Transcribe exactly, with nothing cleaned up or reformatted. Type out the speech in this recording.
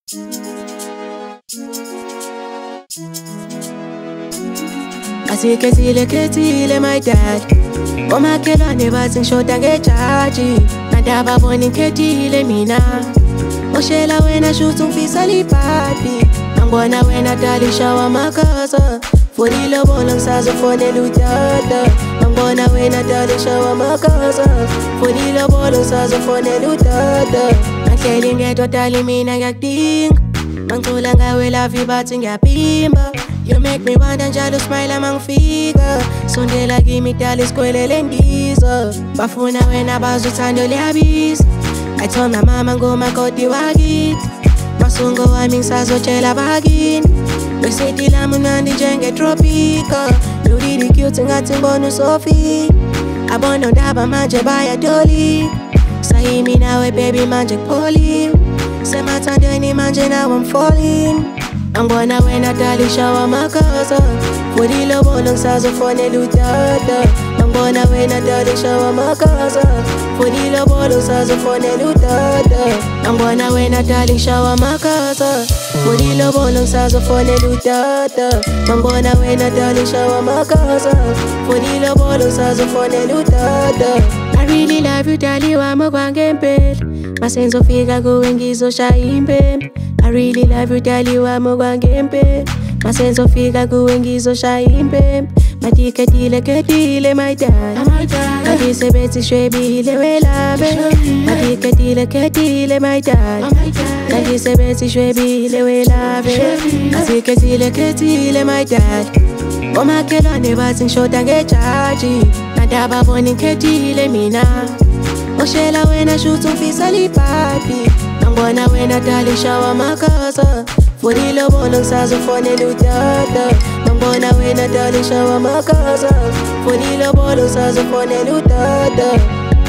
Asikhethile khethile my dad. Omakhelwane bathi ngishoda ngejaji. Nandaba bona ngikhethile mina. Oshela wena shoot ungifisa libhadi. Angibona wena dalisha wamakhaza. Fodile bona ngisazofonela udada. Angibona wena dalisha wamakhaza. Fodile bona ngisazofonela udada. Ngahleli ngedwa dali mina ngiyakudinga. Mangicula ngawe lavi bathi ngiyapimba. You make me wonder njalo smile mangifika. Sondela kimi dali sikwelele ndiza. Bafuna wena bazi uthando liyabiza. I told my mama ngomakoti wakithi. Masungo wami ngisazotshela bakini. Besithi lami mnandi njenge-tropica. Lulili cute ngathi ngibona uSophie. Abona undaba manje bayatolika. Sayimi nawe baby manje kupholiwe. Semathandweni manje now I'm falling. Angibona wena dalisha wamakhaza. Fodile bona ngisazofonela udada. Angibona wena dalisha wamakhaza. Fodile bona ngisazofonela udada. Angibona wena dalisha wamakhaza. Fodile bona ngisazofonela udada. Angibona wena dalisha wamakhaza. Fodile bona ngisazofonela udada. I really love you dali wami kwangempela. Mase ngizofika kuwe ngizoshaya impembe. I really love you dali wami kwangempela. Mase ngizofika kuwe ngizoshaya impembe. Matikhethile khethile my dad. Kandisebenzi shwebile welabe. Matikhethile khethile my dad. Kandisebenzi shwebile welabe. Asikhethile khethile my dad. Omakhelwane bathi ngishoda ngejaji. Nandaba bona ngikhethile mina. Oshela wena shoot ungifisa libhadi. Angibona wena dalisha wamakhaza. Fodile bona ngisazofonela udada. Angibona wena dalisha wamakhaza. Fodile bona ngisazofonela udada.